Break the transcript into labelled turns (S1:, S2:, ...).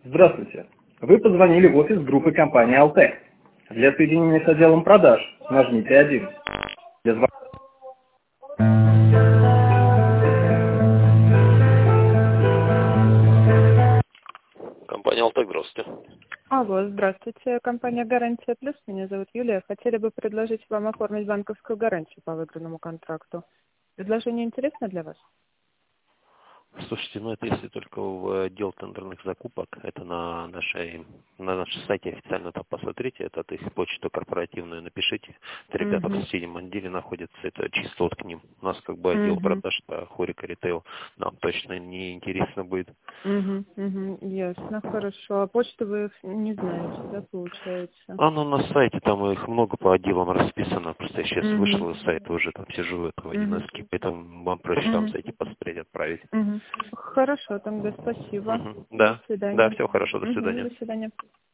S1: Здравствуйте. Вы позвонили в офис группы компании «Алтек». Для соединения с отделом продаж нажмите 1. Для звонка
S2: Компания «Алтек», здравствуйте.
S3: Алло, здравствуйте. Компания «Гарантия Плюс». Меня зовут Юлия. Хотели бы предложить вам оформить банковскую гарантию по выигранному контракту. Предложение интересно для вас?
S2: Слушайте, ну это если только в отдел тендерных закупок, это на нашем сайте официально там посмотрите, это от их почту корпоративную напишите. Это ребята в соседнем отделе находятся, это чисто вот к ним. У нас как бы отдел продаж по Хорика Ритейл, нам точно не интересно будет.
S3: Ясно, хорошо. А почту вы не знаете, да, получается?
S2: Оно на сайте, там их много по отделам расписано, просто я сейчас вышел из сайта, уже там сижу этого 1С, поэтому вам проще там зайти посмотреть, отправить.
S3: Хорошо, тогда спасибо.
S2: Да,
S3: До свидания.
S2: да, все хорошо, до свидания.
S3: До свидания.